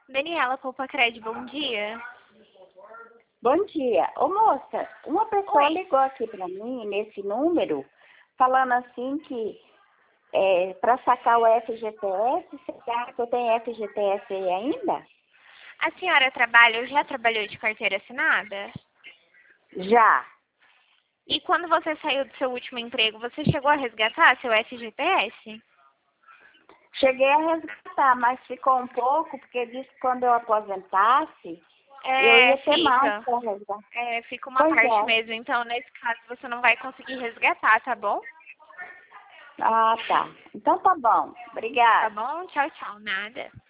Daniela Poupa-Cred, bom dia. Bom dia. Ô moça, uma pessoa Oi. ligou aqui para mim, nesse número, falando assim que para sacar o FGTS, você acha que eu tenho FGTS aí ainda? A senhora trabalha ou já trabalhou de carteira assinada? Já. E quando você saiu do seu último emprego, você chegou a resgatar seu FGTS? Cheguei a resgatar, mas ficou um pouco, porque disse que quando eu aposentasse, eu É, ia ter mais fica. para resgatar. É, fica uma Pois parte é. mesmo. Então, nesse caso, você não vai conseguir resgatar, tá bom? Ah, tá. Então tá bom. Tá Obrigada. bom? Tchau, tchau. Nada.